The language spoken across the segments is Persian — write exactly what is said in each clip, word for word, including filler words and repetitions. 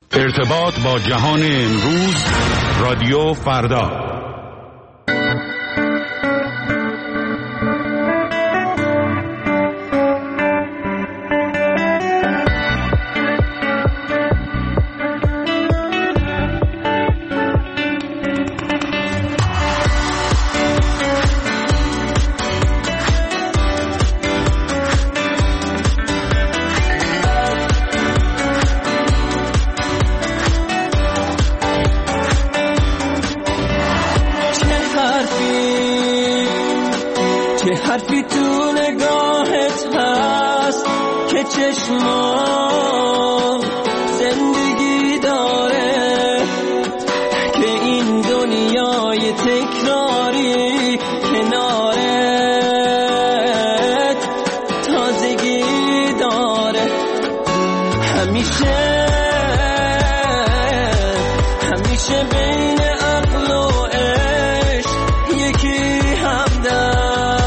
ارتباط با جهان امروز، رادیو فردا. حرفی تو نگاهت هست که چشمام زندگی داره، که این دنیای تکراری کنارت تازگی داره. همیشه همیشه بین عقل و عشق یکی همدم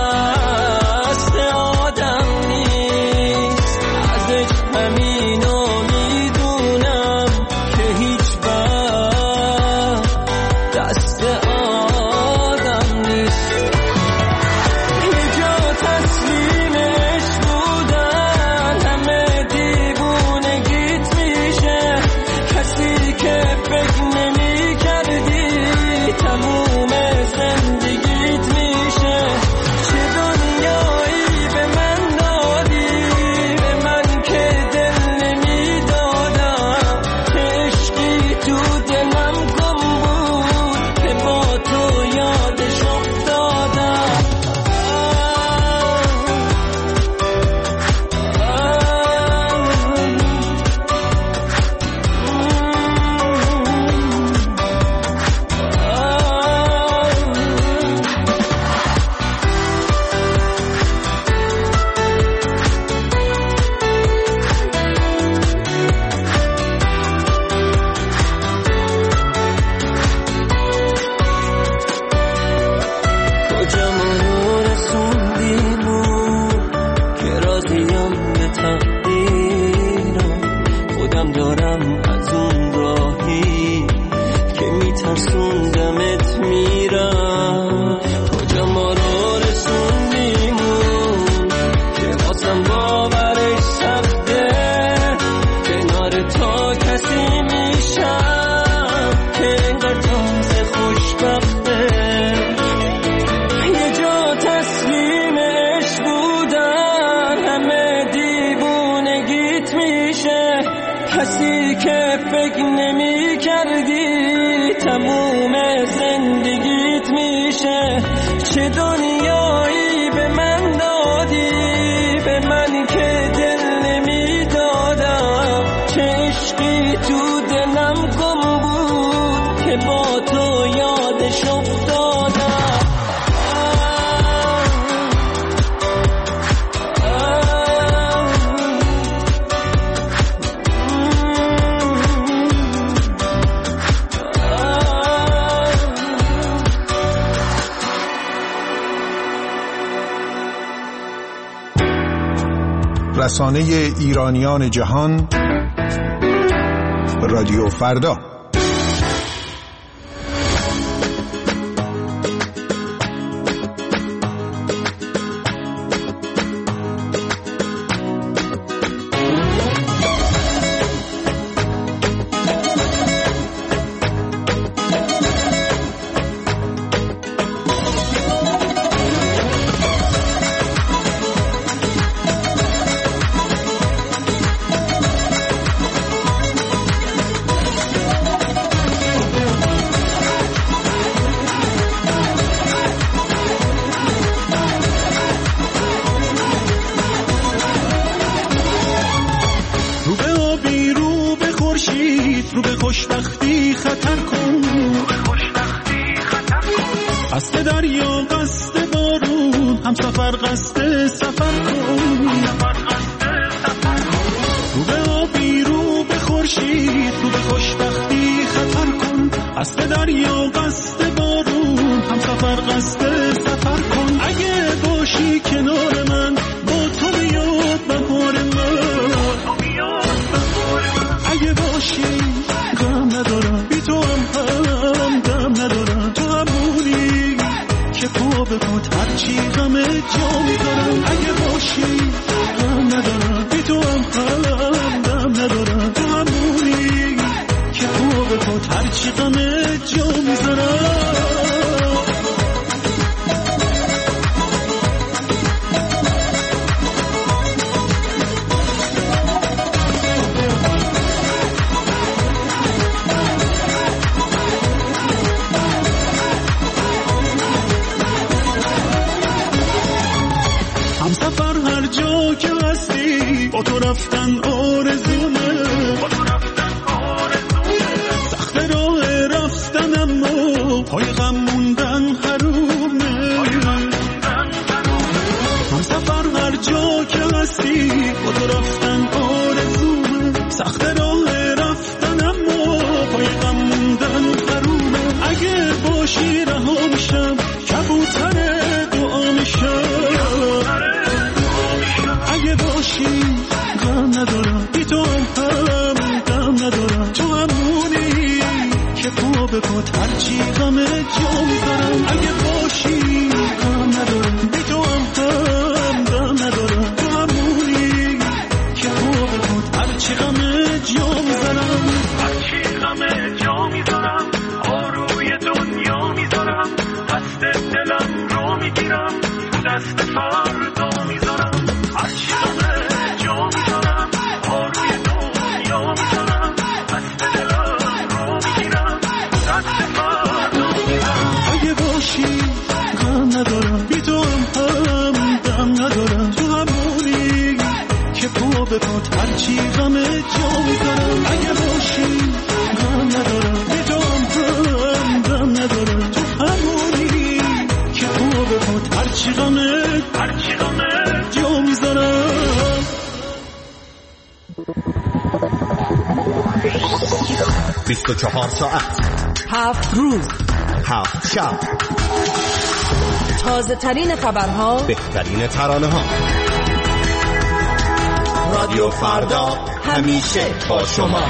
کسی که فکر نمی کردی تموم زندگیت میشه. چه دنیایی به من دادی، به من که دل نمی دادم. چه عشقی تو دلم گم بود که با تو یادش افتادم. رسانه ایرانیان جهان، رادیو فردا. رو به خوشبختی خطر کن، قصد دریا قصد بارون، هم سفر قصد سفر کن. رو به آبی رو به خورشید، رو به خوشبختی خطر کن، قصد دریا قصد بارون، هم سفر قصد سفر کن. اگه باشی کنار من با تو میاد بهار من، اگه باشی پای غم موندن حرومه. هم سفر هر جا که هستی با تو رفتن آرزومه. سخت راه رفتن اما پای غم موندن حرومه. اگه باشی رها میشم کبوتر دعا میشم. اگه باشی غم ندارم بی تو هم هم غم ندارم. تو همونی که پا به پات هرچی غم جا میذارم. اگه باشی غم ندارم بی تو هم هم غم ندارم. تو همونی که پا به پات هرچی غم جا میذارم. هرچی غم جا میذارم آروی دنیا میذارم. دست دلم رو میگیرم دست فردا میذارم. هرچی غم جا میذارم آروی دنیا میذارم. دست دلم رو میگیرم دست فردا میذارم. اگه باشی غم ندارم بی تو هم هم غم ندارم. تو همونی که پا به پات هرچی غم جا میذارم. اگه باشی غم ندارم بی تو هم هم غم ندارم. تو همونی که پا به پات هرچی غم هرچی غم جا میذارم. بیست و چهار ساعت، هفت روز، هفت شب، تازه ترین خبرها، بهترین ترانه ها. رادیو فردا همیشه با شما.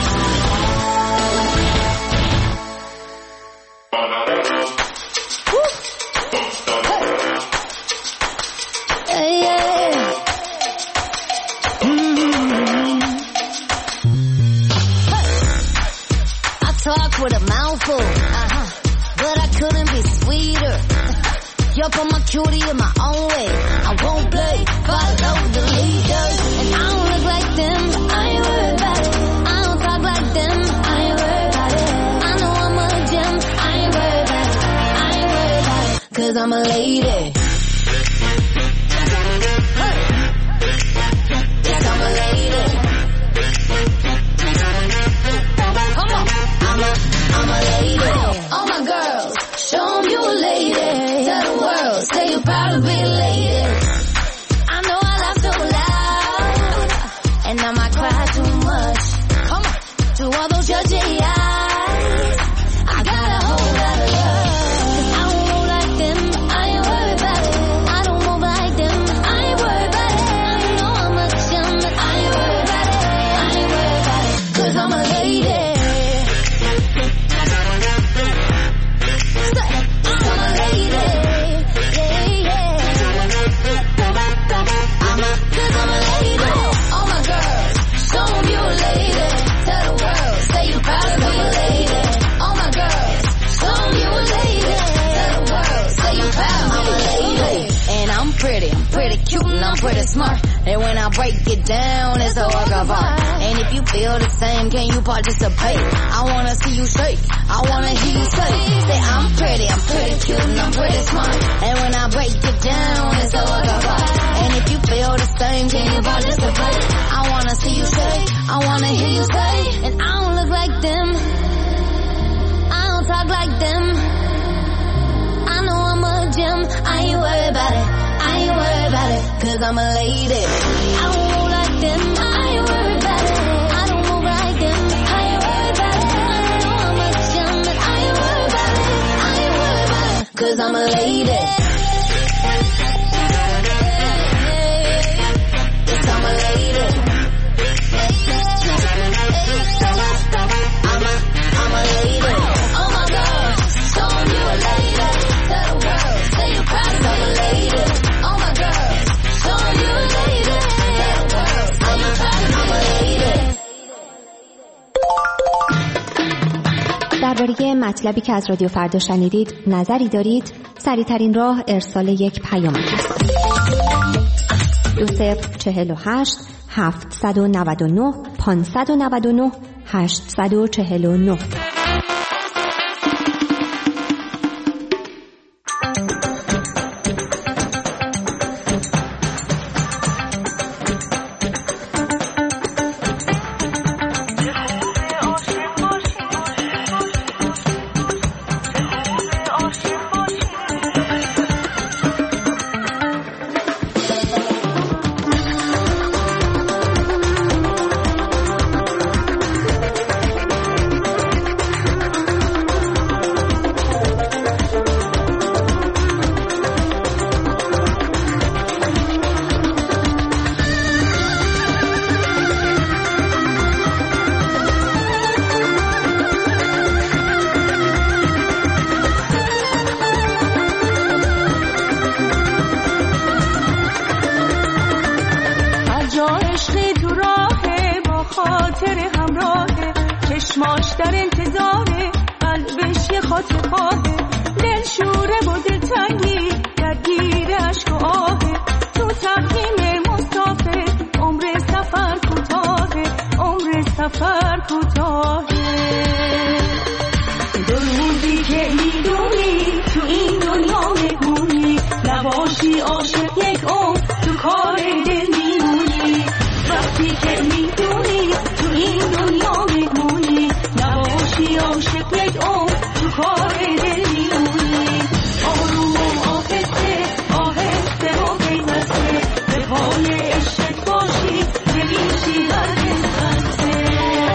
With a mouthful, uh-huh. But I couldn't be sweeter. You're for my cutie in my own way. I won't play, follow the leaders. And I don't look like them, I ain't worried about it. I don't talk like them, I ain't worried about it. I know I'm a gem, I ain't worried about it. I ain't worried about it, cause I'm a lady. Hey. Yes, I'm a lady. Come on, I'm a I'm a lady. All my girls, show 'em you a lady. Tell the world, say you're proud to be a lady. I know I laugh so loud, and I might cry too much. Come on, to all those judgy eyes, I got a whole lot of love. 'Cause I don't move like them, I ain't worried about it. I don't move like them, I ain't worried about it. I know I'm a gem, but I ain't worried about it. I ain't worried about it, 'cause I'm a lady. Pretty, I'm pretty cute and I'm pretty smart. And when I break it down, it's a work of art. And if you feel the same, can you participate? I wanna see you shake, I wanna hear you say, say I'm pretty, I'm pretty cute and I'm pretty smart. And when I break it down, it's a work of art. And if you feel the same, can you participate? I wanna see you shake, I wanna hear you say, and I don't look like them, I don't talk like them. I know I'm a gem, I ain't worried about it. I ain't worried about it, 'cause I'm a lady. I don't move like them, I ain't worried about it. I don't move like them, I ain't worried about it. I know I'm a gem, but I ain't worried about it. I ain't worried about it, 'cause I'm a lady. Yes, I'm a lady. I'm a, I'm a lady. Oh my God, show 'em you a lady. Tell the world, say you're proud of a lady. Oh my God, show 'em you a lady. Tell the world, say you're proud of a lady. درباره مطلبی که از رادیو فردا شنیدید نظری دارید؟ سریع‌ترین راه ارسال یک پیام است. دو صفر چهل و هشت هفتصد و نود و نه پانصد و نود و نه هشتصد و چهل و نه. چشماش در انتظاره، قلبش یه خاطر خواهه، دل شوره و دل تنگی درگیر عشق و آهه، تو تقدیم مسافر عمر سفر کوتاهه، عمر سفر کوتاهه. دو روزی که میدونی تو این دنیا مهمونی، نباشی عاشق یک عمر تو کار دل میمونی. وقتی که میدونی تو این دنیا مهمونی، نباشی عاشق یک عمر تو کار دل میمونی. آروم و آهسته آهسته و پیوسته به پای عشق باشی، نمیشی هرگز خسته.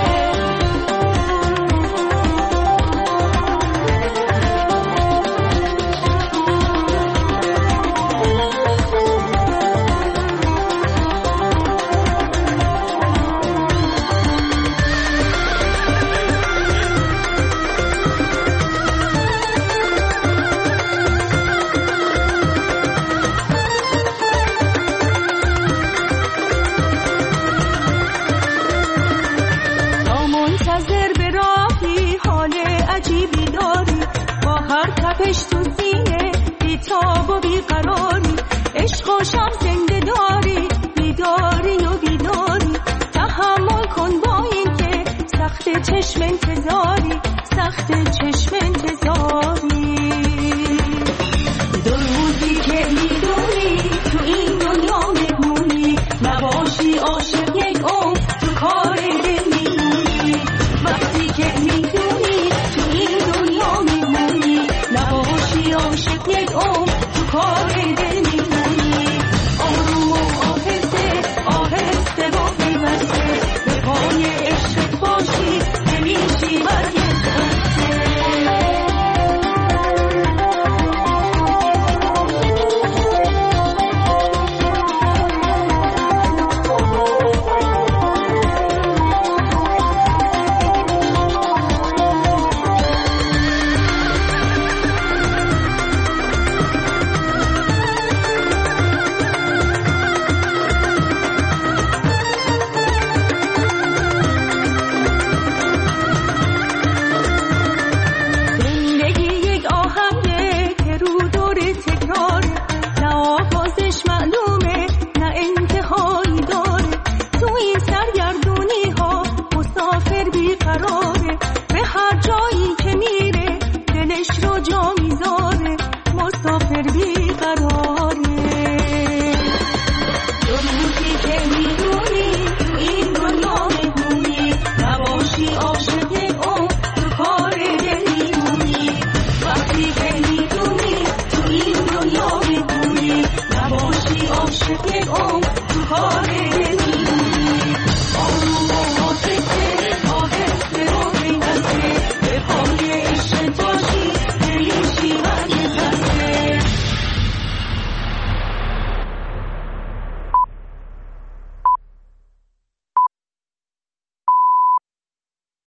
تپش تو سینه بیتاب و بیقراری، عشق و شب زنده داری، بیداری و بیداری. تحمل کن با این که سخت چشم انتظاری، سخت چشم انتظاری. دو روزی که میدونی تو این دنیا مهمونی، نباشی عاشق یک عمر تو کار دل میمونی. وقتی که میدونی تو این دنیا مهمونی، نباشی عاشق یک عمر تو کار دل میمونی. آروم و آهسته آهسته با پیوسته به پای عشق باشی، نمیشی هرگز خسته. Oh